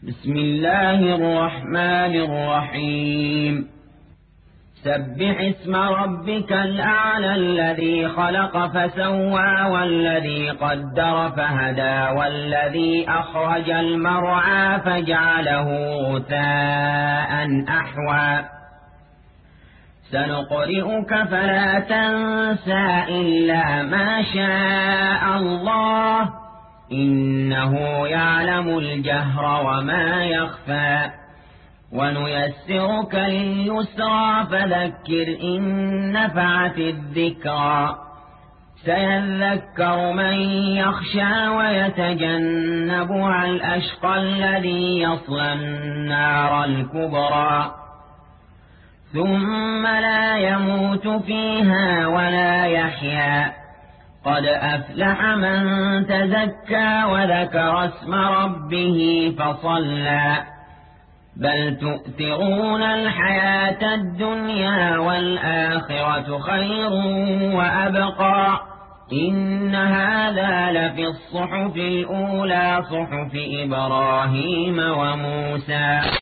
بسم الله الرحمن الرحيم سبح اسم ربك الأعلى الذي خلق فسوى والذي قدر فهدى والذي أخرج المرعى فجعله غثاء أحوى سنقرئك فلا تنسى إلا ما شاء الله إنه يعلم الجهر وما يخفى ونيسرك لليسرى فذكر إن نفعت الذكرى سيذكر من يخشى ويتجنبها الأشقى الذي يصلى النار الكبرى ثم لا يموت فيها ولا يحيا قد أفلح من تزكى وذكر اسم ربه فصلى بل تؤثرون الحياة الدنيا والآخرة خير وأبقى إن هذا لفي الصحف الأولى صحف إبراهيم وموسى